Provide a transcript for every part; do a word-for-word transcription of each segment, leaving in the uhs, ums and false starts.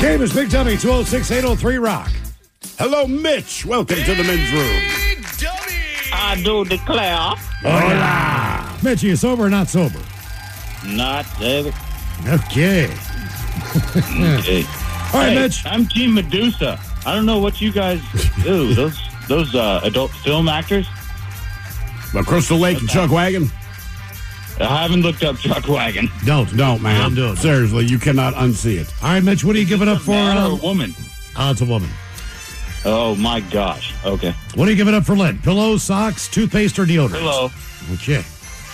Game is Big Dummy, two oh six, eight oh three, Rock. Hello, Mitch. Welcome to the men's room. I do declare. Hola. Mitch, are you sober or not sober? Not sober. Okay. Okay. All right, Hey, Mitch. I'm Team Medusa. I don't know what you guys do. Those those uh, adult film actors. Well, Crystal Lake and Chuck Wagon. I haven't looked up Chuck Wagon. Don't. Don't, man. Don't do it. Seriously, you cannot unsee it. All right, Mitch, what are you giving up for? Man or Uh, a woman? oh, it's a woman. Oh my gosh. Okay. What are you giving up for Lent? Pillows, socks, toothpaste, or deodorant? Hello. Okay.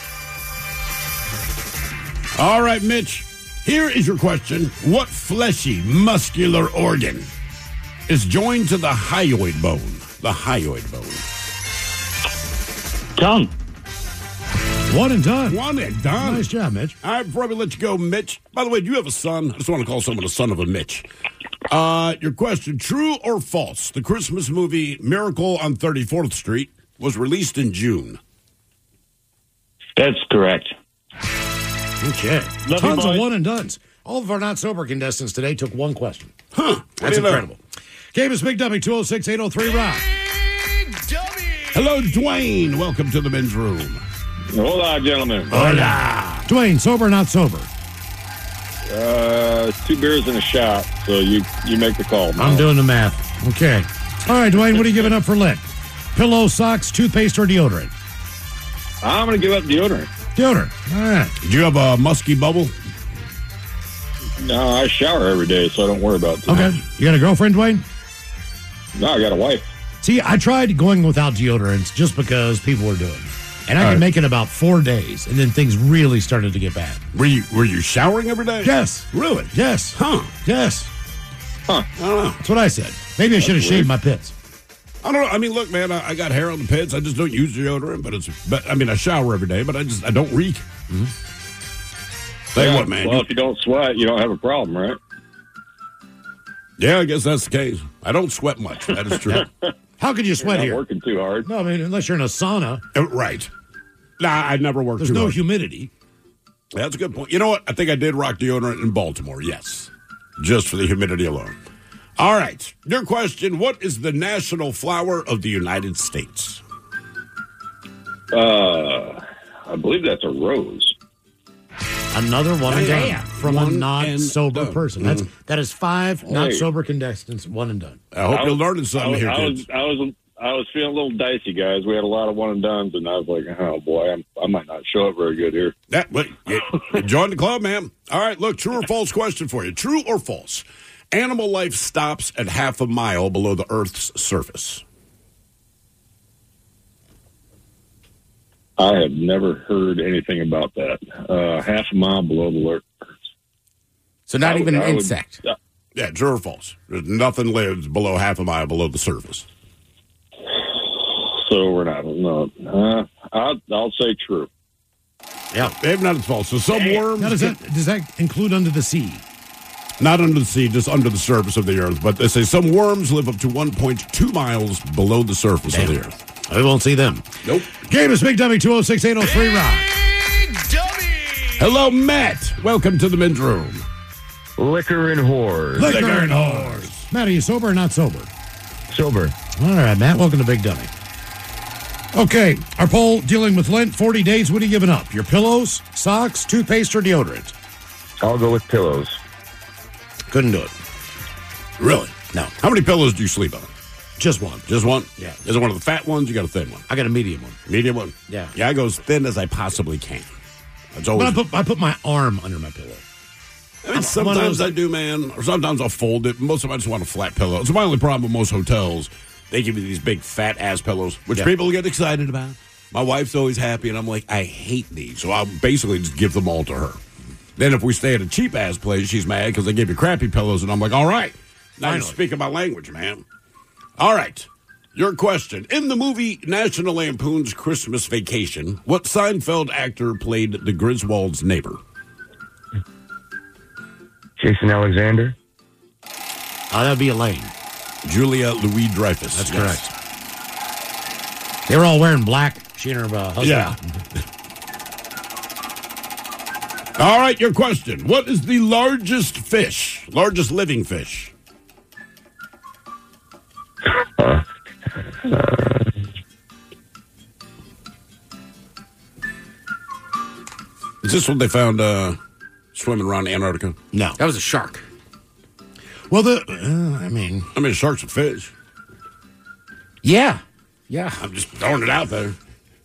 All right, Mitch. Here is your question. What fleshy, muscular organ is joined to the hyoid bone? The hyoid bone. Tongue. One and done. One and done. Nice job, Mitch. All right, before we let you go, Mitch. By the way, do you have a son? I just want to call someone a son of a Mitch. Uh, your question, true or false? The Christmas movie Miracle on thirty-fourth Street was released in June. That's correct. Okay. Love Tons you, of boys. one and dones. All of our not sober contestants today took one question. Huh. What do That's you know? incredible. Game is Big Dummy, two oh six, eight oh three, Rock. Hello, Dwayne. Welcome to the men's room. Hola, gentlemen. Hola. Dwayne, sober or not sober? Uh, two beers and a shot, so you you make the call. I'm doing the math. Okay. All right, Dwayne, what are you giving up for Lent? Pillow, socks, toothpaste, or deodorant? I'm going to give up deodorant. Deodorant. All right. Do you have a musky bubble? No, I shower every day, so I don't worry about that. Okay. You got a girlfriend, Dwayne? No, I got a wife. See, I tried going without deodorants just because people were doing it. And I All could right. make it about four days, and then things really started to get bad. Were you were you showering every day? Yes. Really? Yes. Huh. Yes. Huh. I don't know. That's what I said. Maybe I should have shaved my pits. I don't know. I mean, look, man, I, I got hair on the pits. I just don't use deodorant, but it's. But I mean, I shower every day, but I just I don't reek. Tell you Yeah, what, man. Well, you- if you don't sweat, you don't have a problem, right? yeah, I guess that's the case. I don't sweat much. That is true. How could you sweat Not here? working too hard. No, I mean, unless you're in a sauna, Uh, right. Nah, I never worked. there's too no hard. humidity. That's a good point. You know what? I think I did rock deodorant in Baltimore. Yes, just for the humidity alone. All right. Your question: what is the national flower of the United States? Uh, I believe that's a rose. Another one and done Yeah. from One a and not sober done. person. That's that is five not Hey. sober contestants, one and done. I hope I you're was- learning something I, here, I kids. was, I was, I was feeling a little dicey, guys. We had a lot of one and dones, and I was like, "Oh boy, I'm, I might not show up very good here." That, wait, yeah, join the club, man. All right, look, true or false question for you. True or false? Animal life stops at half a mile below the Earth's surface. I have never heard anything about that. Uh, half a mile below the earth. So not I would- even an I would- insect. uh, Yeah, true or false? There's nothing lives below half a mile below the surface. So we're not. No, uh, I'll, I'll say true. Yeah. Maybe not as false. So some worms, Now, does that does that include under the sea? not under the sea, just under the surface of the Earth. But they say some worms live up to one point two miles below the surface of the Earth. We won't see them. Nope. Game is Big Dummy, two oh six, eight oh three, Rock. Hello, Matt. Welcome to the men's room. Liquor and whores. Liquor and whores. Matt, are you sober or not sober? Sober. All right, Matt, welcome to Big Dummy. Okay, our poll dealing with Lent, forty days. What are you giving up? Your pillows, socks, toothpaste, or deodorant? I'll go with pillows. Couldn't do it. Really? No. How many pillows do you sleep on? Just one. Just one? Yeah. Is it one of the fat ones? You got a thin one? I got a medium one. Medium one? Yeah. Yeah, I go as thin as I possibly can. That's But always. I put, I put my arm under my pillow. I mean, I'm one of sometimes those- I do, man. Or sometimes I'll fold it. Most of them I just want a flat pillow. It's my only problem with most hotels. They give you these big fat ass pillows, which Yeah. people get excited about. My wife's always happy, and I'm like, I hate these. So I'll basically just give them all to her. Then if we stay at a cheap ass place, she's mad because they give you crappy pillows, and I'm like, all right, now you're Finally. speaking my language, man. All right. Your question. In the movie National Lampoon's Christmas Vacation, what Seinfeld actor played the Griswold's neighbor? Jason Alexander. Oh, that'd be Elaine. Julia Louis-Dreyfus. That's Yes. correct. They were all wearing black. She and her uh, husband. Yeah. All right, your question. What is the largest fish Largest living fish. Uh, uh, Is this what they found uh, swimming around Antarctica? No. That was a shark. Well, the uh, I mean, I mean, sharks are fish. Yeah. Yeah. I'm just throwing it out there.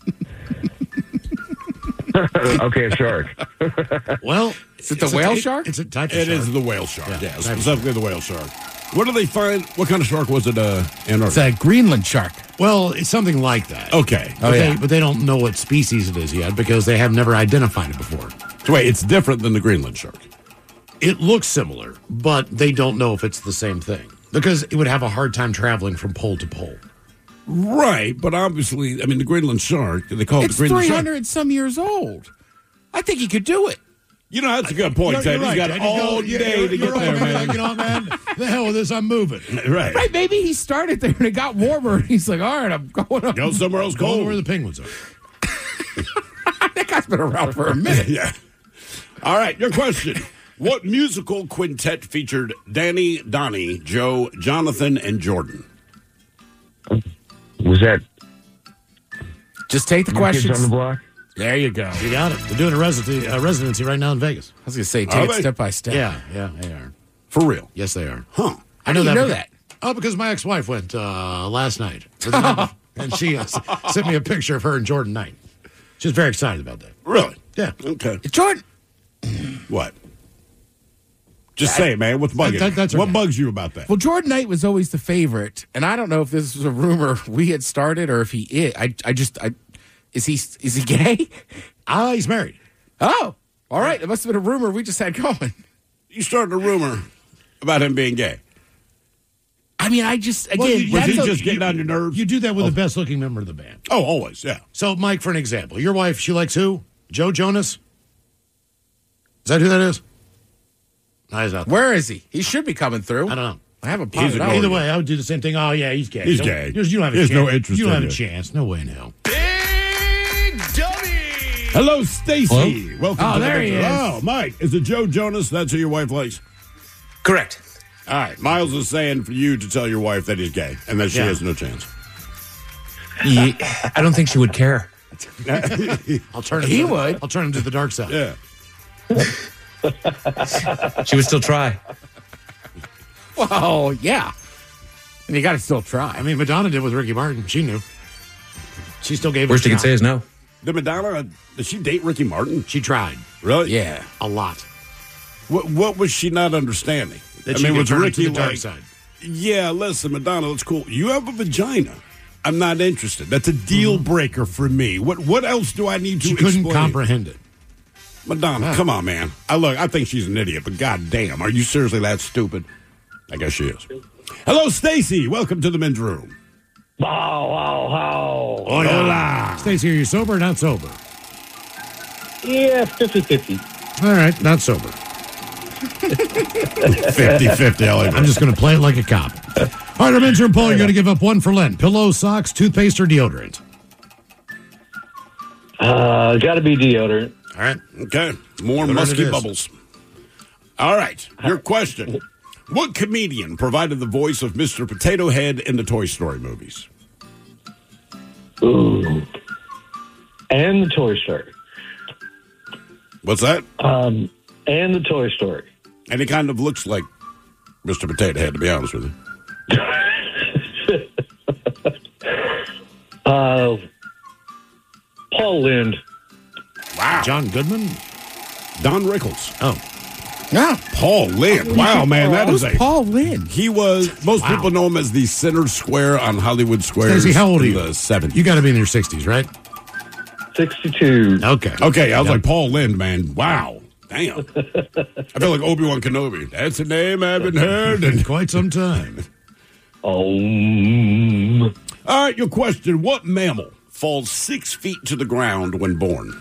okay, a shark. well, Is it the it's a- whale it- shark? It's a type of It shark. is the whale shark. Yeah, Yeah, type of specifically the whale shark. What do they find? What kind of shark was it? Uh, It's Antarctica. a Greenland shark. Well, it's something like that. Okay. But, Oh, yeah. they, but they don't know what species it is yet because they have never identified it before. So wait, it's different than the Greenland shark. It looks similar, but they don't know if it's the same thing because it would have a hard time traveling from pole to pole. Right, but obviously, I mean, the Greenland shark. They call it It's the Greenland three shark. hundred and some years old. I think he could do it. You know, that's a good point, You're- Ted. you're He's right, got Ted. all You're- day you're- to you're get right, there, man. man. You know, man, the hell with this, I'm moving. Right. Right, maybe he started there and it got warmer and he's like, all right, I'm going up. Go somewhere else Go cold. where the penguins are. That guy's been around for a minute. Yeah. All right, your question. What musical quintet featured Danny, Donnie, Joe, Jonathan, and Jordan? Was that Just take the New Kids questions. on the Block? There you go. You got it. They're doing a residency, a residency right now in Vegas. I was going to say, Are take it they? step by step. Yeah, yeah, they are. For real. Yes, they are. Huh. I do you know because- that? Oh, because my ex-wife went uh, last night, for the night before, and she uh, s- sent me a picture of her and Jordan Knight. She was very excited about that. Really? Yeah. Okay. Jordan. What? Just say it, man. What's bugging? That- that- that's you? What okay. bugs you about that? Well, Jordan Knight was always the favorite, and I don't know if this was a rumor we had started or if he is. I, I just, I, is he, is he gay? Ah, he's married. Oh, all right. It must have been a rumor we just had going. You started a rumor about him being gay. I mean, I just again, Well, you- Was that's he a- just getting on your nerves? You do that with the best-looking member of the band. Oh, always, yeah. So, Mike, for an example, your wife, she likes who? Joe Jonas? Is that who that is? No, he's not. where is he? He should be coming through. I don't know. I haven't He's popped it ignoring out. Either way, I would do the same thing. Oh, yeah, he's gay. He's You gay. don't- You don't have a He has chance. no interest You don't in have a you. chance. No way in hell. Hello, Stacy. Welcome Oh, to there the he Victor. is. Oh, Mike, is it Joe Jonas? That's who your wife likes? Correct. All right. Miles is saying for you to tell your wife that he's gay and that she Yeah. has no chance. Ye- I don't think she would care. I'll turn him He to, would. I'll turn him to the dark side. Yeah. She would still try. Well, yeah. And you got to still try. I mean, Madonna did with Ricky Martin. She knew. She still gave it Worst a you can shot. say is no. Did Madonna, did she date Ricky Martin? She tried Really? yeah. a lot. What, what was she not understanding? That I she mean, could was turn it Ricky to the dark like, side. yeah, listen, Madonna, that's cool. You have a vagina. I'm not interested. That's a deal breaker for me. What What else do I need to She couldn't explain? comprehend it. Madonna, come on, man. I look, I think she's an idiot, but goddamn, are you seriously that stupid? I guess she is. Hello, Stacy. Welcome to the men's room. Wow, wow, wow. Hola. Stacey, are you sober or not sober? Yeah, fifty-fifty. All right, not sober. fifty-fifty. I like I'm just going to play it like a cop. All right, our men's room poll, you're going to give up one for Lent. Pillows, socks, toothpaste, or deodorant? Uh, got to be deodorant. All right. Okay. More Deodorant it musky is. bubbles. All right. Your question. What comedian provided the voice of Mister Potato Head in the Toy Story movies? Ooh. And the Toy Story. What's that? Um, and the Toy Story. And he kind of looks like Mister Potato Head, to be honest with you. Uh, Paul Lind. Wow. John Goodman? Don Rickles. Oh. Yeah. Paul Lynn. Wow, man, that is Who's a. Paul Lynn? He was. Most Wow. people know him as the center square on Hollywood Squares. Stacey, how old are in you? The seventies. You got to be in your sixties, right? sixty-two. Okay. Okay, I was Yep. like Paul Lynn, man. Wow. Damn. I feel like Obi-Wan Kenobi. That's a name I haven't heard. In And quite some time. Oh. mm. all right, your question: what mammal falls six feet to the ground when born?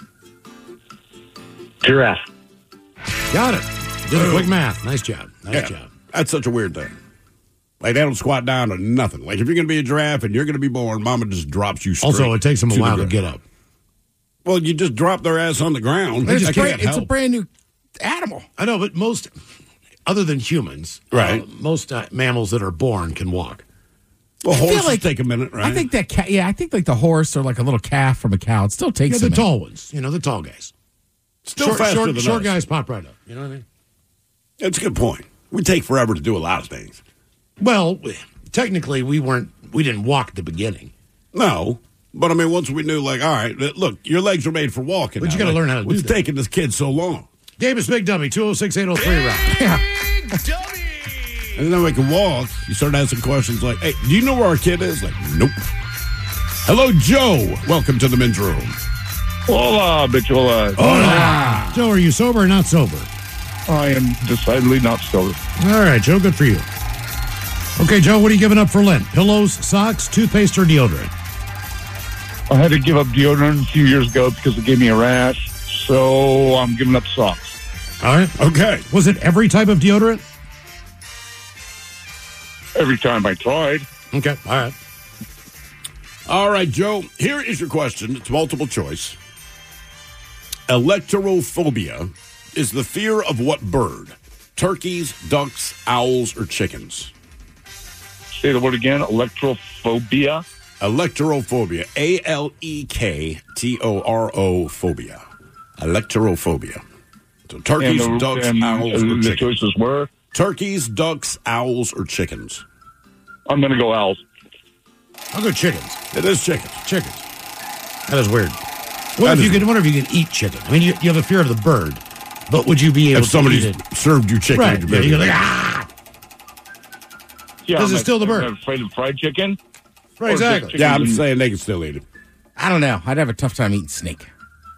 Giraffe. Got it. Did a quick math. Nice job. Nice Yeah, job. that's such a weird thing. Like they don't squat down or nothing. Like if you're going to be a giraffe and you're going to be born, Mama just drops you straight. Also, it takes them a to the while to ground. get up. Well, you just drop their ass on the ground. It's, I a can't brand, it's a help. brand new animal. I know, but most other than humans, Right. uh, most uh, mammals that are born can walk. Well, I feel horses like- take a minute, right? I think that cat. Yeah, I think like the horse or like a little calf from a cow. It still takes Yeah, a the minute. tall ones. You know, the tall guys. Still short, faster short, than short us. guys pop right up. You know what I mean? That's a good point. We take forever to do a lot of things. Well, technically, we weren't. We didn't walk at the beginning. No, but I mean, once we knew, like, all right, look, your legs are made for walking. But now. you gotta Like, learn how to do what's that. taking this kid so long? Game is Big Dummy, two oh six, eight oh three round. Yeah. And then we can walk. You start asking questions like, hey, do you know where our kid is? Like, nope. Hello, Joe. Welcome to the men's room. Hola, bichola. Hola. Joe, are you sober or not sober? I am decidedly not sober. All right, Joe, good for you. Okay, Joe, what are you giving up for Lent? Pillows, socks, toothpaste, or deodorant? I had to give up deodorant a few years ago because it gave me a rash, so I'm giving up socks. All right. Okay. Was it every type of deodorant? Every time I tried. Okay, all right. All right, Joe, here is your question. It's multiple choice. Electrophobia is the fear of what bird? Turkeys, ducks, owls, or chickens? Say the word again, electrophobia. Electrophobia. A L E K T O R O phobia. Electrophobia. So turkeys, and the, ducks, and owls, or the chickens? choices were, Turkeys, ducks, owls, or chickens? I'm going to go owls. I'll go chickens. It is chickens. Chickens. That is weird. What That if you is- could? What if you can eat chicken? I mean, you, you have a fear of the bird, but would you be able If somebody to eat it? served you chicken, Right. would Yeah, you you be go able like to- ah. Yeah, This I'm is still the I'm bird. afraid of fried chicken. Right. Or Exactly. just Yeah, I'm chicken. saying they can still eat it. I don't know. I'd have a tough time eating snake.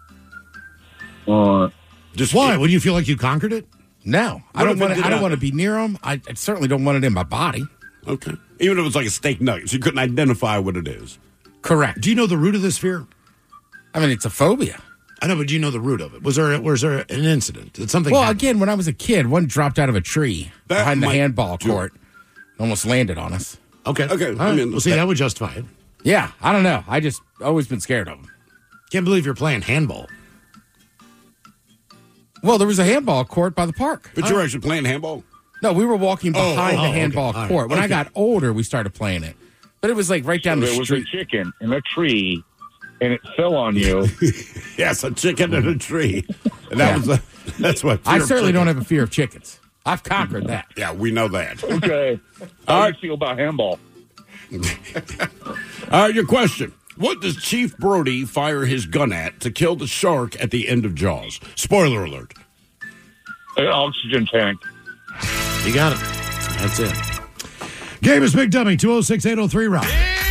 Uh, Just Why? Would you feel like you conquered it? No, I What don't if it want. did To, I don't not- want to be near them. I, I certainly don't want it in my body. Okay. Even if it's like a steak nugget, so you couldn't identify what it is. Correct. Do you know the root of this fear? I mean, it's a phobia. I know, but do you know the root of it? Was there was there an incident? Did something? Well, happen? again, when I was a kid, one dropped out of a tree That behind the might handball do it. court, almost landed on us. Okay. Okay, All I right. mean, well, see, that- that would justify it. Yeah, I don't know. I just always been scared of them. Can't believe you're playing handball. Well, there was a handball court by the park. But you're actually playing handball? No, we were walking Oh, behind oh, the okay. handball All right. court. When I Okay. got older, we started playing it. But it was like right down there the was a street. chicken in a tree, and it fell on you. Yes, a chicken in a tree. And that Yeah. was the, that's what I fear of certainly don't chicken- have a fear of chickens. I've conquered that. Yeah, we know that. Okay. How All do right. you feel about handball? All right, your question. What does Chief Brody fire his gun at to kill the shark at the end of Jaws? Spoiler alert. An oxygen tank. You got it. That's it. Game is Big Dummy, two oh six, eight oh three round.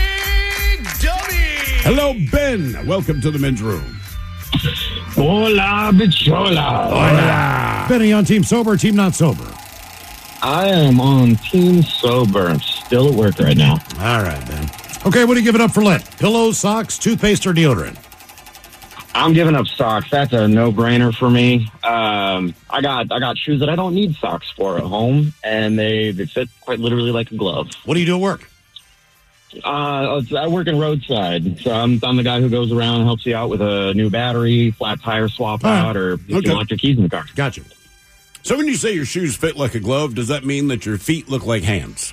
Hello, Ben. Welcome to the men's room. Hola, bichola. Benny on Team Sober, Team Not Sober. I am on Team Sober. I'm still at work right now. All right, Ben. Okay, what are you giving up for Lent? Pillows, socks, toothpaste, or deodorant? I'm giving up socks. That's a no-brainer for me. Um, I got I got shoes that I don't need socks for at home, and they, they fit quite literally like a glove. What do you do at work? Uh, I work in roadside, so I'm, I'm the guy who goes around and helps you out with a new battery, flat tire swap All right. out, or if Okay. you want your keys in the car. Gotcha. So when you say your shoes fit like a glove, does that mean that your feet look like hands?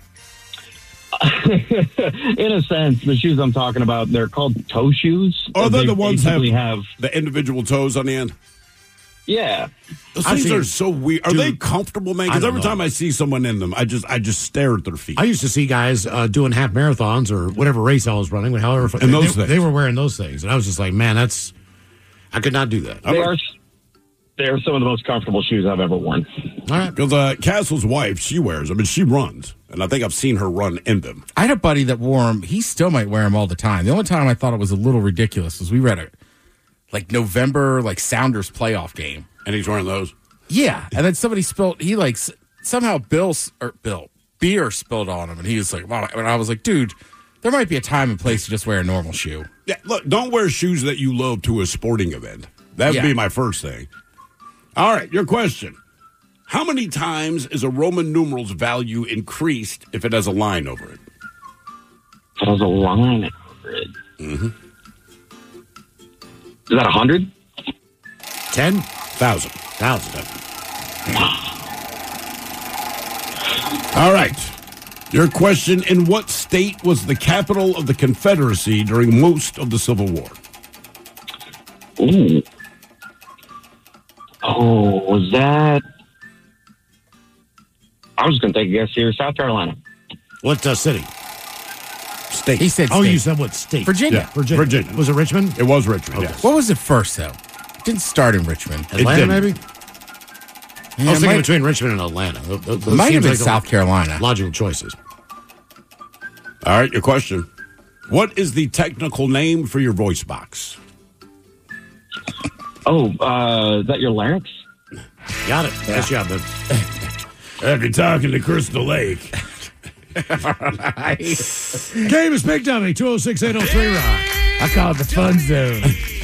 In a sense, the shoes I'm talking about, they're called toe shoes. Are they They the ones that basically have, have the individual toes on the end? yeah. Those I've things seen- are so weird. Are Dude, they comfortable, man? I Because don't every know. time I see someone in them, I just I just stare at their feet. I used to see guys uh, doing half marathons or whatever race I was running, however, And those they, things. they were wearing those things, and I was just like, man, that's I could not do that. They are they are some of the most comfortable shoes I've ever worn. All right, Because uh, Castle's wife, she wears them, and she runs. And I think I've seen her run in them. I had a buddy that wore them. He still might wear them all the time. The only time I thought it was a little ridiculous was we read a like November like Sounders playoff game. And he's wearing those. Yeah, and then somebody spilled. He like s- somehow Bill s- or Bill beer spilled on him, and he was like, "Wow!" And I was like, "Dude, there might be a time and place to just wear a normal shoe." Yeah, look, don't wear shoes that you love to a sporting event. That would Yeah. be my first thing. All right, your question. How many times is a Roman numeral's value increased if it has a line over it? It has a line over it. Mm-hmm. Is that a hundred? ten Thousand. thousand. All right. Your question, in what state was the capital of the Confederacy during most of the Civil War? Ooh. Oh, was that? I was going to take a guess here. South Carolina. What uh, city? State. He said Oh, state. you said what state? Virginia. Yeah. Virginia. Virginia. Was it Richmond? It was Richmond, yes. What was it first, though? It didn't start in Richmond. Atlanta, didn't. maybe? Yeah, I was it thinking might, between Richmond and Atlanta. Those, those it might have seems been like the South Carolina. Logical choices. All right, your question. What is the technical name for your voice box? Oh, uh, is that your larynx? Got it. Nice job, man. After talking to Crystal Lake. Game is Big Dummy, two oh six, eight oh three Rock. I call it the fun zone.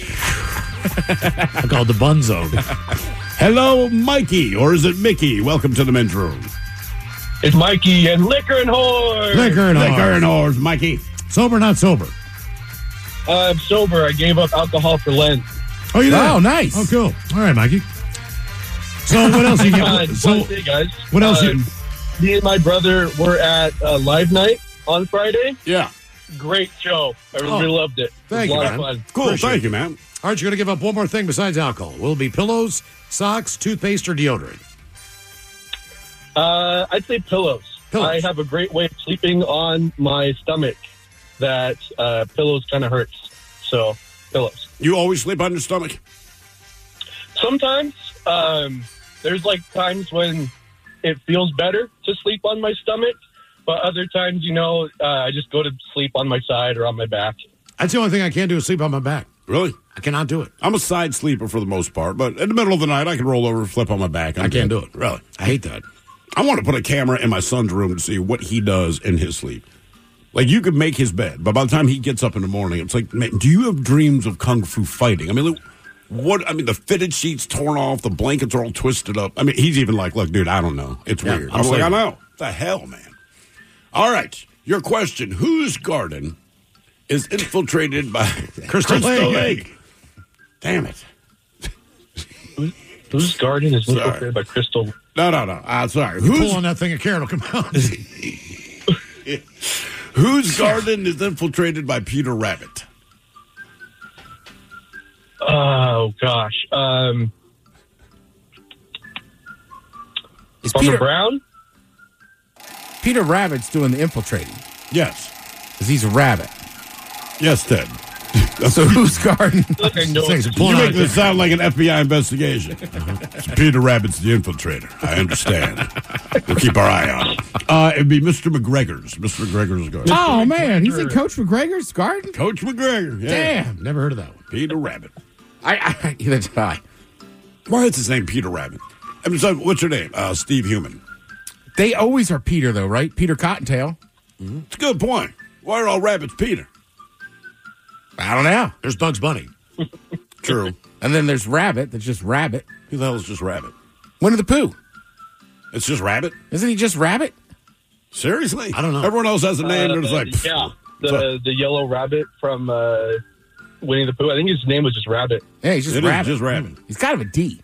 I call it the Bun Zone. Hello, Mikey, or is it Mickey? Welcome to the men's room. It's Mikey and Liquor and Whore. Liquor and Liquor Whore. and whores, Mikey. Sober, not sober. I'm sober. I gave up alcohol for Lent. Oh, you did? Oh, nice. Oh, cool. All right, Mikey. So what else you Uh, get? so, So guys. what else Uh, you... me and my brother were at uh, Live Night on Friday. Yeah. Great show. I really Oh, loved it. It thank was you, a lot man. of fun. Cool. Appreciate Thank it. you, man. All right, you're going to give up one more thing besides alcohol. Will it be pillows, socks, toothpaste, or deodorant? Uh, I'd say pillows. Pillows. I have a great way of sleeping on my stomach that uh, pillows kind of hurts. So, pillows. You always sleep on your stomach? Sometimes um, there's like times when it feels better to sleep on my stomach, but other times, you know, uh, I just go to sleep on my side or on my back. That's the only thing I can't do is sleep on my back. Really? I cannot do it. I'm a side sleeper for the most part, but in the middle of the night, I can roll over, flip on my back. I'm I can't good. do it. Really? I hate that. I want to put a camera in my son's room to see what he does in his sleep. Like, you could make his bed, but by the time he gets up in the morning, it's like, man, do you have dreams of kung fu fighting? I mean, look, what? I mean, the fitted sheets torn off, the blankets are all twisted up. I mean, he's even like, look, dude, I don't know. It's Yeah, weird. I'm I'm like, sleeping. I know. What the hell, man? All right. Your question, whose garden is infiltrated by Crystal Lake. Damn it. Whose garden is Sorry. infiltrated by crystal? No, no, no. Uh, sorry. Pull Whose, on that thing, a carrot will come out. whose garden is infiltrated by Peter Rabbit? Oh, gosh. Um, Is Farmer Peter, Brown? Peter Rabbit's doing the infiltrating Yes. because he's a rabbit. Yes, Ted. So whose garden? I feel like I know Things it. are You pulling make out. this sound like an F B I investigation. It's Peter Rabbit's the infiltrator. I understand. We'll keep our eye on it. Uh, it'd be Mister McGregor's. Mister McGregor's garden. Oh, man. He's in Coach McGregor's garden? Coach McGregor. Yeah. Damn. Never heard of that one. Peter Rabbit. I, I, either did I. Why is his name Peter Rabbit? I mean, so what's your name? Uh, Steve Human. They always are Peter, though, right? Peter Cottontail. It's a good point. Why are all rabbits Peter? I don't know. There's Bugs Bunny. True. And then there's Rabbit that's just Rabbit. Who the hell is just Rabbit? Winnie the Pooh. It's just Rabbit? Isn't he just Rabbit? Seriously? I don't know. Everyone else has a name. Uh, They're just like, pff. yeah, So- the the yellow rabbit from uh, Winnie the Pooh. I think his name was just Rabbit. Yeah, he's just It is Rabbit. just Rabbit. He's kind of a D.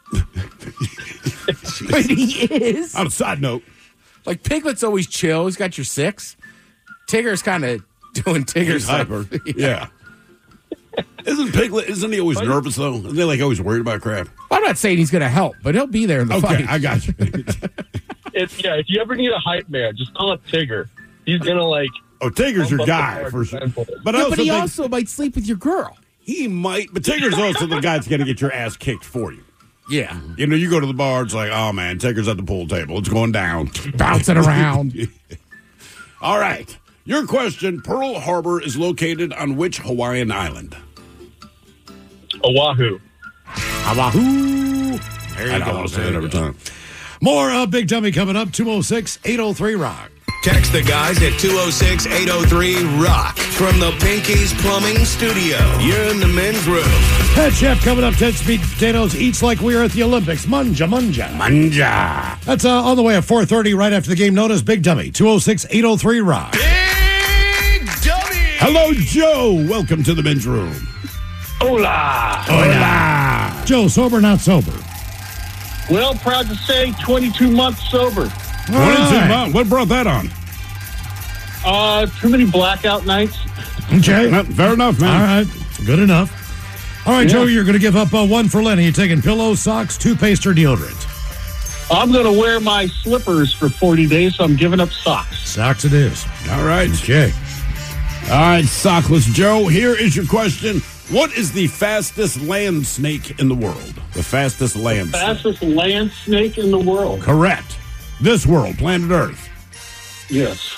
But he is. On a side note, Like, Piglet's always chill. He's got your six. Tigger's kind of doing Tigger he's stuff. hyper. Yeah. Isn't Piglet, isn't he always nervous, though? Isn't he, like, always worried about crap? Well, I'm not saying he's going to help, but he'll be there in the Okay, fight. I got you. If yeah, if you ever need a hype man, just call up Tigger. He's gonna like. Oh, Tigger's your Bump up the guy, hard for sure. tempo. But I Yeah, also but he think also might sleep with your girl. he might, but Tigger's also the guy that's going to get your ass kicked for you. Yeah. You know, you go to the bar, it's like, oh, man, Tigger's at the pool table. It's going down. Bouncing around. All right. Your question, Pearl Harbor is located on which Hawaiian island? Oahu. Oahu. There you I go. don't want to say There that you every go. time. More uh, Big Dummy coming up. two oh six, eight oh three Rock. Text the guys at two oh six, eight oh three, ROCK from the Pinky's Plumbing Studio. You're in the men's room. Head Chef coming up. ten Speed Potatoes eats like we are at the Olympics. Munja, munja. Manja. That's uh, on the way at four thirty right after the game. Known as Big Dummy. two oh six, eight oh three Rock. Big Dummy! Hello, Joe. Welcome to the men's room. Hola. Hola. Joe, sober, not sober. Well, proud to say, twenty-two months sober. twenty-two right. miles. What brought that on? Uh, too many blackout nights. Okay. No, fair enough, man. All right. Good enough. All right, Yeah. Joe, you're going to give up uh, one for Lenny. You're taking pillows, socks, toothpaste, or deodorant? I'm going to wear my slippers for forty days, so I'm giving up socks. Socks it is. All right. Okay. All right, Sockless Joe, here is your question. What is the fastest land snake in the world? The fastest land snake. Fastest land snake in the world. Correct. This world, planet Earth. Yes.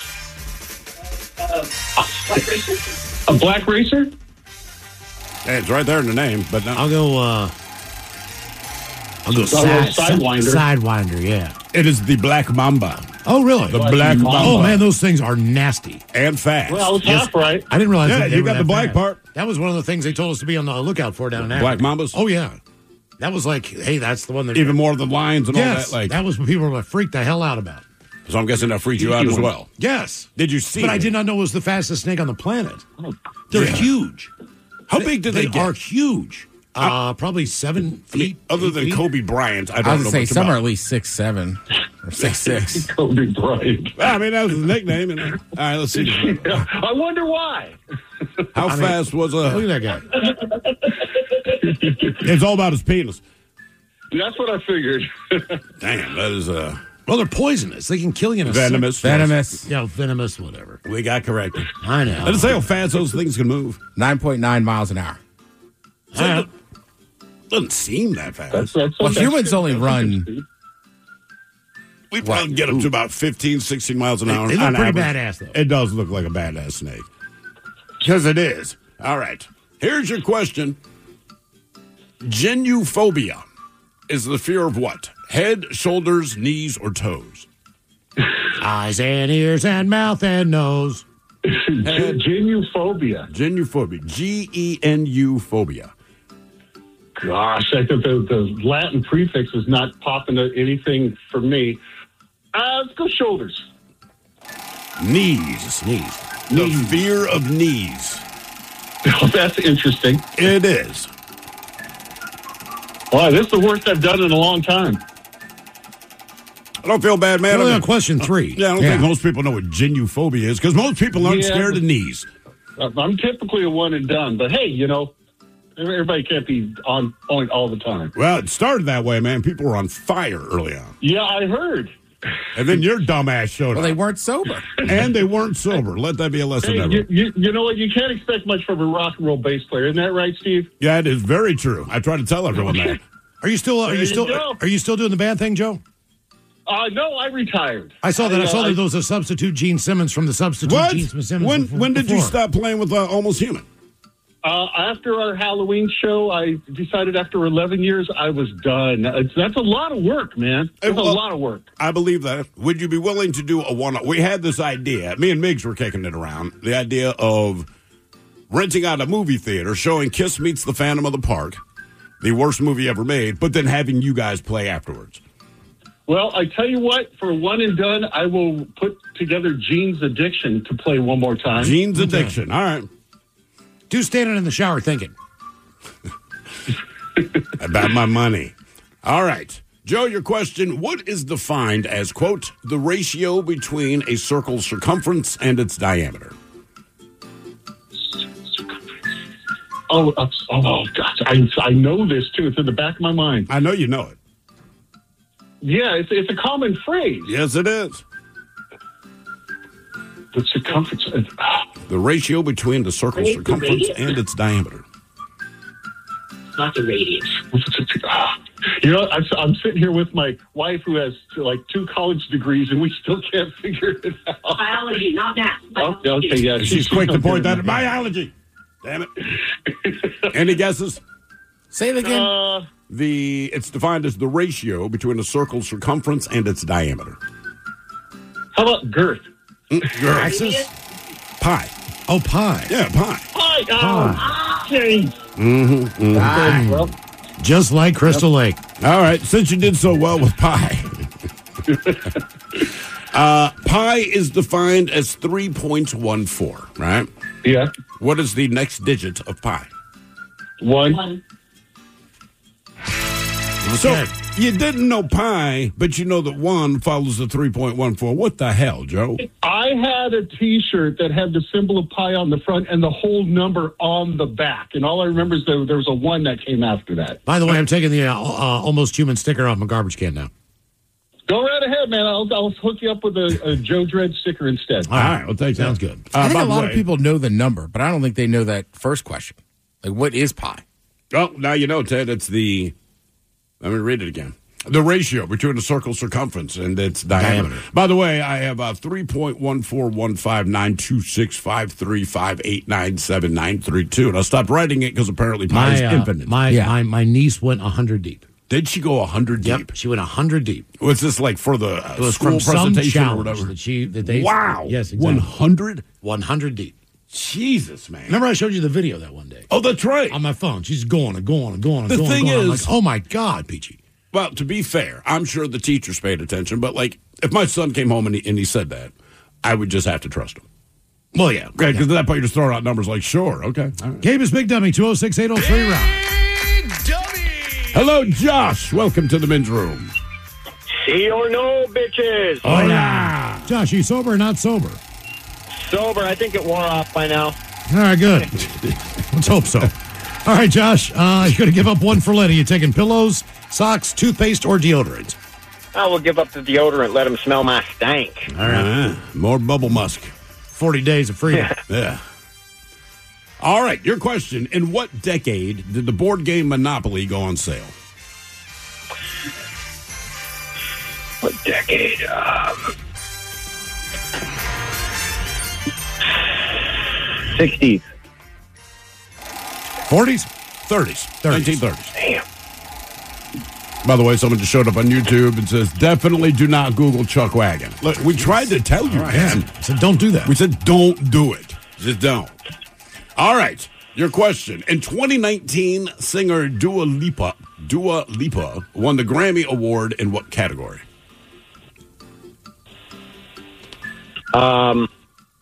A black racer? Hey, it's right there in the name, but no. I'll go, uh, I'll go A side, sidewinder. Sidewinder, yeah. It is the black mamba. Oh, really? The black mamba. Oh, man, those things are nasty. And fast. Well, I was half right. I didn't realize Yeah, that they you were got that the black bad. part. That was one of the things they told us to be on the lookout for down there. Black mambas? Oh, yeah. That was like, hey, that's the one that... Even more than lions and yes, all that. Like, that was what people were like, freaked the hell out about. so I'm guessing that freaked you out as well. Yes. Did you see But I it? did not know it was the fastest snake on the planet. They're Yeah. huge. How big did they, They get? are huge. Uh, probably seven I mean, feet. other eight than feet. Kobe Bryant, I I don't was know going to say much some about. are at least six seven or six six. Kobe Bryant. I mean, that was his nickname. And, all right, let's see. I wonder why. How fast was a... Look at that guy. It's all about his penis. That's what I figured. Damn, that is uh, Well, they're poisonous. They can kill you in a venomous. Venomous. second. Yeah, venomous, whatever. We got corrected. I know. Let's say how fast those things can move. nine point nine miles an hour. All right. Doesn't seem that fast. That's, that's, Well, that's humans good. only That's run- good. We probably get up to about fifteen, sixteen miles an hour. They look on pretty average. badass, though. It does look like a badass snake. Because it is. All right. Here's your question. Genuphobia is the fear of what? Head, shoulders, knees, or toes? Eyes and ears and mouth and nose. Head. Genuphobia. Genuphobia. G E N U phobia. Gosh, I think the, the Latin prefix is not popping to anything for me. Uh, let's go shoulders. Knees. Knees. The fear of knees. Oh, that's interesting. It is. Wow, this is the worst I've done in a long time. I don't feel bad, man. Only I on mean- question three. Yeah, I don't Yeah. think most people know what genuphobia is because most people aren't Yeah, scared but- of knees. Uh, I'm typically a one and done, but hey, you know, everybody can't be on point all the time. Well, it started that way, man. People were on fire early on. Yeah, I heard. And then your dumbass showed Well, they up. weren't sober. And they weren't sober. Let that be a lesson Hey, ever. you, you, you know what? You can't expect much from a rock and roll bass player. Isn't that right, Steve? Yeah, it is very true. I try to tell everyone that. Are you still? Are There you you still? go. Are you still doing the band thing, Joe? Uh, no, I retired. I saw that. I, uh, saw that there was a substitute Gene Simmons from the substitute What? Gene Simmons. When before- when did you before. stop playing with uh, Almost Human? Uh, after our Halloween show, I decided after eleven years I was done. It's, that's a lot of work, man. That's well, a lot of work. I believe that. Would you be willing to do a one? We had this idea. Me and Miggs were kicking it around. The idea of renting out a movie theater, showing Kiss Meets the Phantom of the Park, the worst movie ever made, but then having you guys play afterwards. Well, I tell you what, for one and done, I will put together Gene's Addiction to play one more time. Gene's Addiction. All right. Two standing in the shower thinking. About my money. All right. Joe, your question. What is defined as, quote, the ratio between a circle's circumference and its diameter? Oh, uh, oh, gosh, I, I know this too. It's in the back of my mind. I know you know it. Yeah, it's, it's a common phrase. Yes, it is. The circumference. Uh, The ratio between the circle's Right, the circumference radius. and its diameter. Not the radius. You know, I'm, I'm sitting here with my wife who has like two college degrees, and we still can't figure it out. Biology, not math. Oh, okay, yeah. She's quick to point that at biology. Damn it. Any guesses? Say it again. Uh, The it's defined as the ratio between a circle's circumference and its diameter. how about girth? Girth. Axis? Pi. Oh, pi. Yeah, pi. Hi, oh, jeez. Mm-hmm, Okay, well, Just like Crystal Lake. All right, since you did so well with pi. uh, pi is defined as three point one four, right? yeah, What is the next digit of pi? one. One. So, Okay. You didn't know pi, but you know that one follows the three point one four. What the hell, Joe? I had a T-shirt that had the symbol of pi on the front and the whole number on the back. And all I remember is there, there was a one that came after that. By the way, I'm taking the uh, uh, almost human sticker off my garbage can now. Go right ahead, man. I'll, I'll hook you up with a, a Joe Dredd sticker instead. All right, well, thanks. Sounds good. I Uh, think by a the lot way- of people know the number, but I don't think they know that first question. Like, what is pi? Oh, now you know, Ted. It's the. Let me read it again. The ratio between a circle's circumference and its diameter. Diameter. By the way, I have uh, three point one four one five nine two six five three five eight nine seven nine three two, and I stopped writing it because apparently pi is My, uh, infinite. my, Yeah. my my niece went one hundred deep. Did she go one hundred Yep, deep? she went one hundred deep. Was this like for the uh, It was school from some presentation or challenge whatever? that she that they. Wow. Yes, exactly. one hundred? one hundred deep. Jesus, man. Remember, I showed you the video that one day Oh, that's right. on my phone. She's going and going and going and The going. thing and going. I'm is- like, oh my God, Peachy. Well, to be fair, I'm sure the teachers paid attention, but like if my son came home and he, and he said that, I would just have to trust him. Well, yeah. Okay, because at that point you're just throwing out numbers like, sure, okay. All right. Gabe is Big Dummy, two oh six, eight oh three round. Hello, Josh. Welcome to the men's room. See or no, bitches. Oh, yeah. Josh, you sober or not sober? Sober. I think it wore off by now. All right, good. Let's hope so. All right, Josh, uh, you're going to give up one for Lenny. You taking pillows, socks, toothpaste, or deodorant? I will give up the deodorant. Let him smell my stank. All right. Uh, more bubble musk. forty days of freedom. Yeah. All right, your question. In what decade did the board game Monopoly go on sale? What decade? Um, sixties. forties? thirties. thirties. nineteen thirties. Damn. By the way, someone just showed up on YouTube and says, definitely do not Google Chuck Wagon. Look, we tried to tell you, man. So don't do that. We said don't do it. Just don't. All right, your question. In twenty nineteen, singer Dua Lipa, Dua Lipa won the Grammy Award in what category? Um,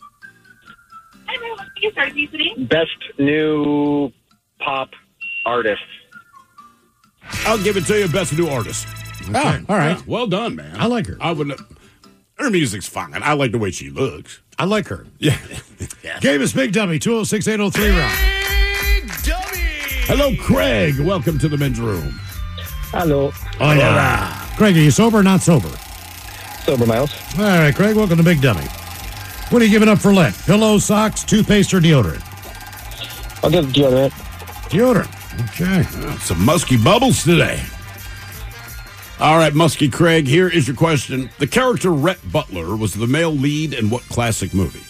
best new pop artist. I'll give it to you, best new artist. Oh, all right. Yeah, well done, man. I like her. I would. Her music's fine. I like the way she looks. I like her. Yeah. Gabe is Big Dummy, two oh six, eight oh three round. Hello, Craig. Welcome to the men's room. Hello. Oh, yeah. Craig, are you sober or not sober? Sober, Miles. All right, Craig, welcome to Big Dummy. What are you giving up for Lent? Pillows, socks, toothpaste, or deodorant? I'll give deodorant. Deodorant. Okay. Uh, some musky bubbles today. All right, Musky Craig, here is your question. The character Rhett Butler was the male lead in what classic movie?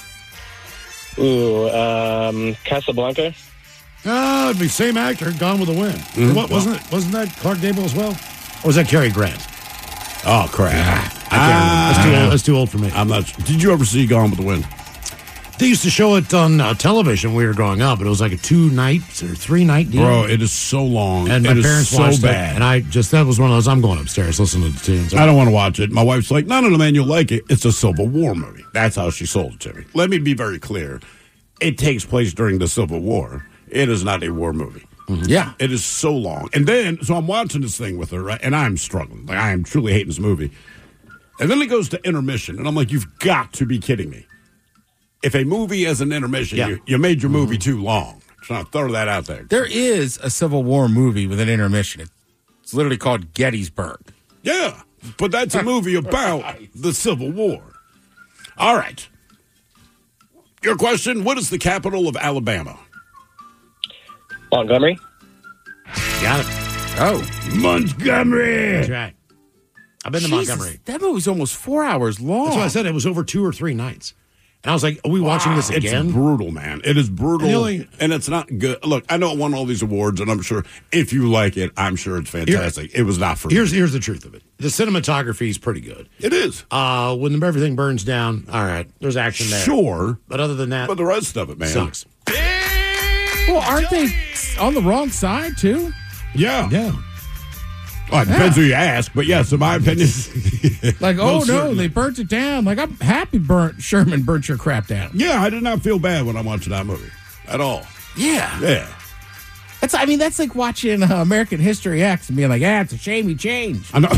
Ooh, um, Casablanca. Ah, it'd be same actor, Gone with the Wind. Mm-hmm. What wasn't it? Wasn't that Clark Gable as well? Or was that Cary Grant? Oh, crap. I can't remember. That's too old. That's too old for me. I'm not. Did you ever see Gone with the Wind? They used to show it on uh, television when we were growing up, but it was like a two night or three night deal. Bro, it is so long. and my it is parents so watched bad. it, and I just that was one of those. I'm going upstairs listening to the tunes. I don't want to watch it. My wife's like, no, no, no, man, you'll like it. It's a Civil War movie. That's how she sold it to me. Let me be very clear. It takes place during the Civil War. It is not a war movie. Mm-hmm. Yeah. It is so long. And then, so I'm watching this thing with her, right? And I'm struggling. Like, I am truly hating this movie. And then it goes to intermission. And I'm like, you've got to be kidding me. If a movie has an intermission, Yeah. you, you made your movie too long. So I'll throw that out there. There is a Civil War movie with an intermission. It's literally called Gettysburg. Yeah, but that's a movie about the Civil War. All right. Your question, what is the capital of Alabama? Montgomery. Got it. Oh. Montgomery. That's right. I've been to Jesus, Montgomery. That movie's almost four hours long. That's why I said it was over two or three nights. And I was like, are we watching this again? It's brutal, man. It is brutal, And the only- and it's not good. Look, I know it won all these awards, and I'm sure if you like it, I'm sure it's fantastic. it was not for Here's me. here's the truth of it. The cinematography is pretty good. It is. Uh, when everything burns down, all right, there's action there. Sure. But other than that, But the rest of it, man. sucks. Well, aren't they on the wrong side, too? Yeah. Yeah. Well, it depends who you ask, but yes, in my opinion. Like, oh, most no, certainly. they burnt it down. Like, I'm happy burnt Sherman burnt your crap down. Yeah, I did not feel bad when I watched that movie at all. Yeah. Yeah. That's, I mean, that's like watching uh, American History X and being like, ah, it's a shame he changed. I know.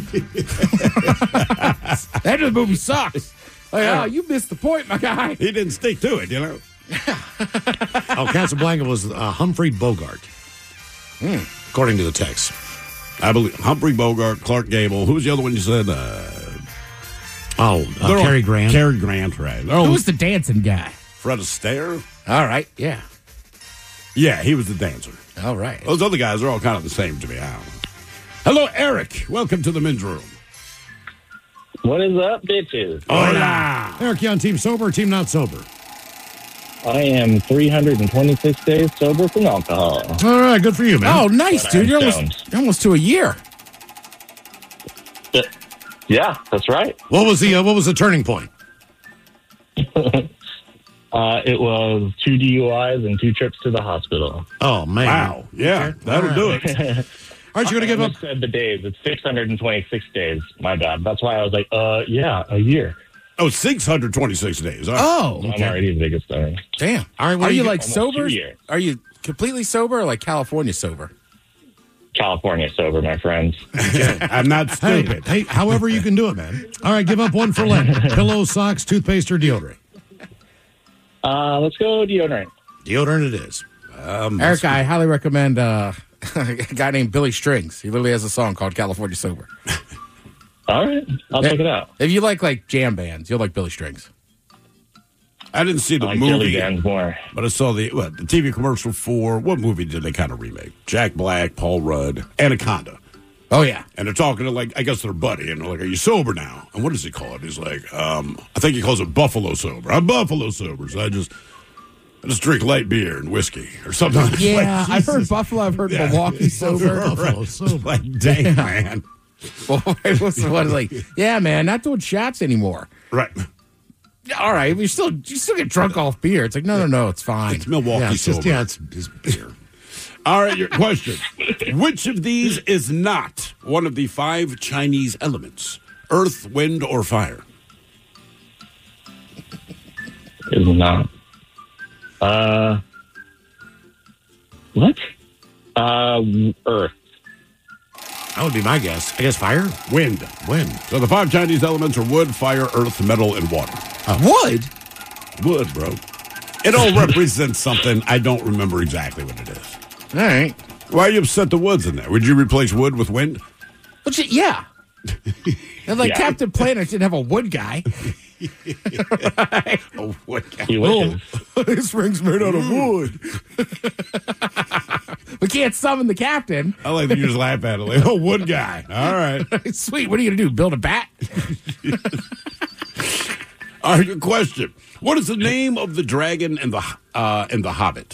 That movie sucks. Like, oh, you missed the point, my guy. He didn't stick to it, you know. Oh, Casablanca was uh, Humphrey Bogart, Hmm. according to the text. I believe Humphrey Bogart, Clark Gable. Who was the other one you said? Uh, Oh, uh, they're all- Cary Grant. Cary Grant, right. They're all- Who was the dancing guy? Fred Astaire? All right, yeah. Yeah, he was the dancer. All right. Those other guys are all kind of the same to me. I don't know. Hello, Eric. Welcome to the men's room. What is up, bitches? Hola. Eric, you on team sober or team not sober? I am three hundred twenty-six days sober from alcohol. All right, good for you, man. Oh, nice, But dude. I'm You're almost, stoned. you're almost to a year. Yeah, that's right. What was the uh, What was the turning point? Uh, it was two D U Is and two trips to the hospital. Oh man! Wow. Yeah, that'll do it. Aren't you going to give I up? said the days. It's six hundred twenty-six days. My bad. That's why I was like, uh, yeah, a year. Oh, six hundred twenty-six days. All right. Oh, I'm already the biggest star. damn. All right, what Are do you you like Almost sober? two years. Are you completely sober or like California sober? California sober, my friends. I'm not Hey, stupid. hey, however you can do it, man. All right, give up one for Lent. Pillows, socks, toothpaste, or deodorant? Uh, let's go deodorant. Deodorant it is. Um, Eric, I highly recommend uh, a guy named Billy Strings. He literally has a song called California Sober. All right, I'll check it out. If you like like jam bands, you'll like Billy Strings. I didn't see the I like Billy movie, Bands more. but I saw the what, the T V commercial for what movie did they kind of remake? Jack Black, Paul Rudd, Anaconda. Oh yeah, And they're talking to, like, I guess their buddy, and they're like, are you sober now? And what does he call it? He's like, um, I think he calls it Buffalo Sober. I'm Buffalo Sober, so I just I just drink light beer and whiskey or something. It's yeah. like, I've heard Jesus. Buffalo. I've heard Yeah. Milwaukee sober. Buffalo Right. sober. Like, dang, man. Well, it was what, like, yeah, man, not doing shots anymore. Right. All right, we still you still get drunk off beer. It's like no, no, no, it's fine. It's Milwaukee Yeah, it's Sober. just yeah, it's, it's beer. All right, your question. Which of these is not one of the five Chinese elements? Earth, wind, or fire? Is not. Uh, what? Uh, Earth. That would be my guess. I guess fire, Wind. wind. So the five Chinese elements are wood, fire, earth, metal, and water. Wood. Wood, bro. It all represents something. I don't remember exactly what it is. All right. Why are you upset the wood's in there? Would you replace wood with wind? But you, yeah. And like Yeah. Captain Planet didn't have a wood guy. Oh, wood. He wishes. This ring's made out of wood. We can't summon the captain. I like that you just laugh at it. Like, oh, wood guy. All right. Sweet. What are you gonna do? Build a bat? All right, your question. What is the name of the dragon in the uh, in the Hobbit?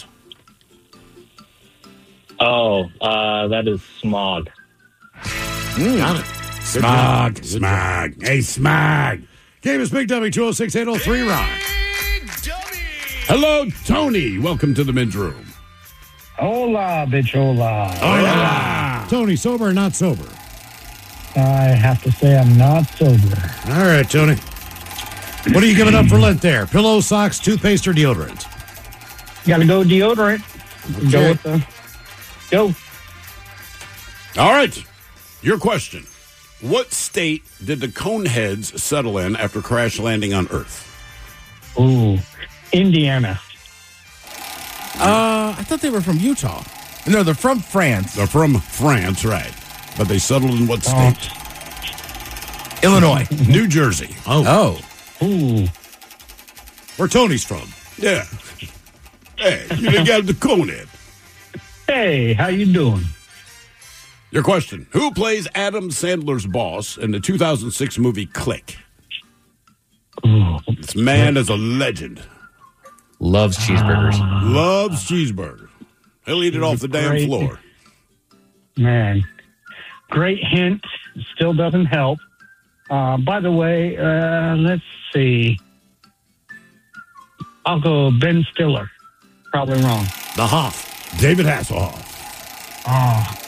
Oh, uh, that is Smog. Got it. Smog. Smog. Hey, Smog. Game is Big W two oh six eight oh three Rock. Hello, Tony. Welcome to the men's room. Hola, bitch, hola. Hola. Tony, sober or not sober? I have to say I'm not sober. All right, Tony. What are you giving up for Lent there? Pillow, socks, toothpaste, or deodorant? Got to go deodorant. Go Okay. with the go. All right. Your question. What state did the Coneheads settle in after crash landing on Earth? Ooh, Indiana. Uh, I thought they were from Utah. No, they're from France. They're from France, right. But they settled in what Oh. state? Illinois. New Jersey. Oh. Ooh, Where Tony's from? Yeah. Hey, you didn't get the Conehead. hey, how you doing? Your question. Who plays Adam Sandler's boss in the two thousand six movie Click? Ooh, This man is a legend. Loves cheeseburgers. Loves cheeseburger. He'll eat it off the damn Great. floor. man, great hint. Still doesn't help. Uh, by the way, uh, let's see. I'll go Ben Stiller. Probably wrong. The Hoff. David Hasselhoff. Oh,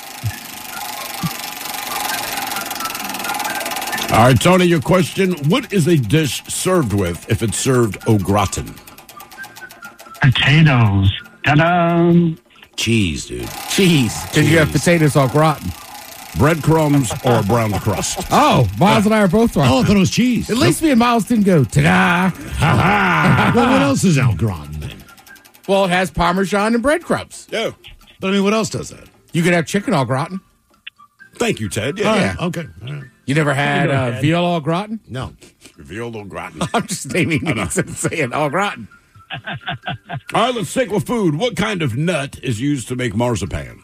All right, Tony, your question. What is a dish served with if it's served au gratin? potatoes. Ta-da! Cheese, dude. Cheese. Because you have potatoes all rotten. Breadcrumbs or brown crust. Oh, Miles and I are both wrong. Oh, I thought it was cheese. At least me and Miles didn't go, ta-da. Well, what else is au gratin then? Well, it has Parmesan and breadcrumbs. Yeah. But I mean, what else does that? You could have chicken au gratin. Thank you, Ted. All Yeah. right, okay. All right. You never had go, uh, Ted. veal au gratin? No. Veal au gratin. I'm just naming it instead of saying au gratin. All right, let's stick with food. What kind of nut is used to make marzipan?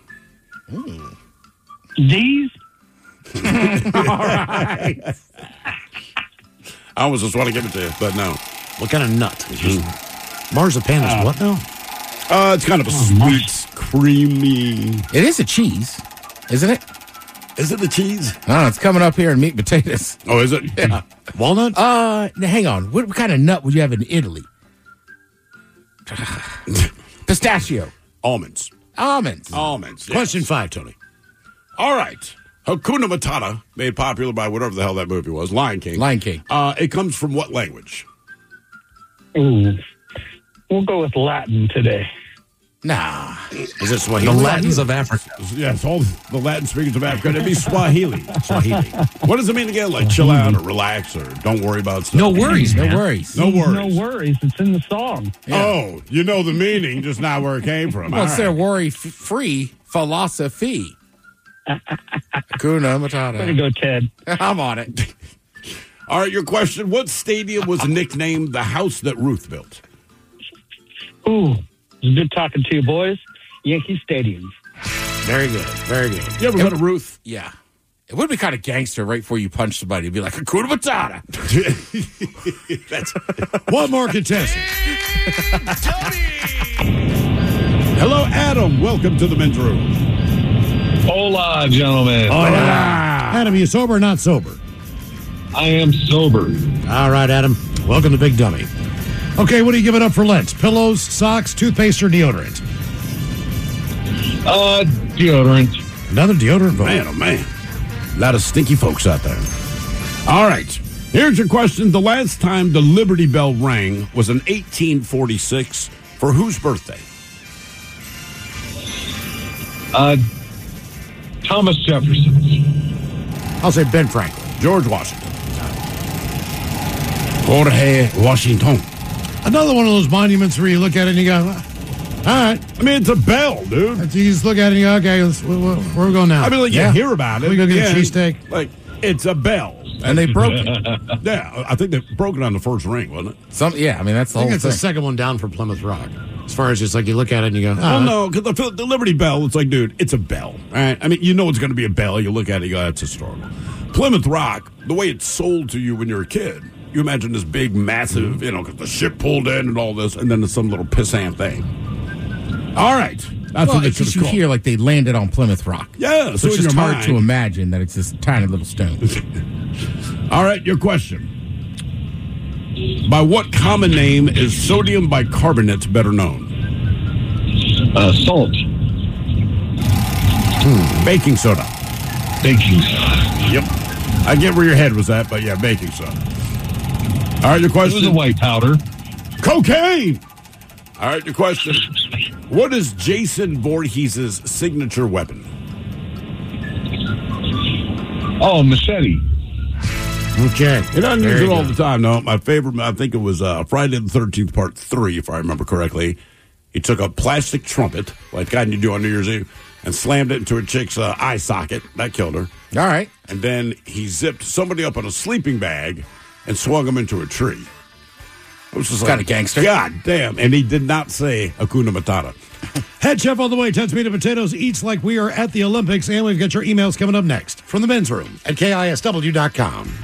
These? All right. I almost just want to give it to you, but no. What kind of nut? Is used? Marzipan is what now? Uh, it's kind of a sweet, creamy. It is a cheese, isn't it? Is it the cheese? Oh, it's coming up here in meat and potatoes. Oh, is it? Yeah. Walnut? Uh, now, hang on. What, what kind of nut would you have in Italy? Pistachio. Almonds. Almonds. Almonds. yes. Question five, Tony. All right. Hakuna Matata, made popular by whatever the hell that movie was, Lion King. Lion King. Uh, it comes from what language? Ooh. We'll go with Latin today. Nah. Is it Swahili? The Latins of Africa. Yes, all the Latin speakers of Africa. It'd be Swahili. Swahili. What does it mean again? Like chill out or relax or don't worry about stuff? No worries, No man. worries. No worries. No worries. It's in the song. Oh, you know the meaning, just not where it came from. Well, All it's right. their worry-free philosophy. Hakuna Matata. Way to go, Ted. I'm on it. All right, your question. What stadium was nicknamed the house that Ruth built? Ooh. It's good talking to you, boys. Yankee Stadium. Very good. Very good. You ever go to Ruth? Yeah. It would be kind of gangster right before you punch somebody. It'd be like, Hakuna Matata. That's One more contestant. Hello, Adam. Welcome to the men's room. Hola, gentlemen. Oh, yeah. Adam, you sober or not sober? I am sober. All right, Adam. Welcome to Big Dummy. Okay, what are you giving up for Lent? Pillows, socks, toothpaste, or deodorant? Uh, deodorant. Another deodorant vote. Man, oh, man. A lot of stinky folks out there. All right. Here's your question. The last time the Liberty Bell rang was in eighteen forty-six. For whose birthday? Uh, Thomas Jefferson. I'll say Ben Franklin. George Washington. Jorge Washington. Another one of those monuments where you look at it and you go, all right. I mean, it's a bell, dude. You just look at it and you go, okay, let's, where, where, where are we going now? I mean, like, Yeah. you hear about it. We go get Yeah. a cheesesteak. Like, it's a bell. And they broke it. Yeah, I think they broke it on the first ring, wasn't it? Some, yeah, I mean, that's the I think whole it's thing. the second one down for Plymouth Rock. As far as just like you look at it and you go, oh, Well, no, because the, the Liberty Bell, it's like, dude, it's a bell. All right? I mean, you know it's going to be a bell. You look at it, you go, that's historical. Plymouth Rock, the way it's sold to you when you're a kid, you imagine this big, massive, you know, because the ship pulled in and all this, and then there's some little pissant thing. All right. That's well, what they it's should just have you called. hear like they landed on Plymouth Rock. Yeah, so, so it's in just your hard mind- to imagine that it's this tiny little stone. All right, your question. By what common name is sodium bicarbonate better known? Uh, salt. Hmm, baking soda. Baking soda. Yep. I get where your head was at, but yeah, baking soda. All right, your It question. was a white powder. Cocaine. All right, your question. What is Jason Voorhees' signature weapon? Oh, machete. Okay. He doesn't use Very it all good. the time, no. My favorite, I think it was uh, Friday the thirteenth, part three, if I remember correctly. He took a plastic trumpet, like kind you do on New Year's Eve, and slammed it into a chick's uh, eye socket. That killed her. All right. And then he zipped somebody up in a sleeping bag and swung him into a tree. It was just like, Kinda gangster. God damn. And he did not say Hakuna Matata. Head chef all the way, Ted's Meat and Potatoes eats like we are at the Olympics, and we've got your emails coming up next from the men's room at K I S W dot com.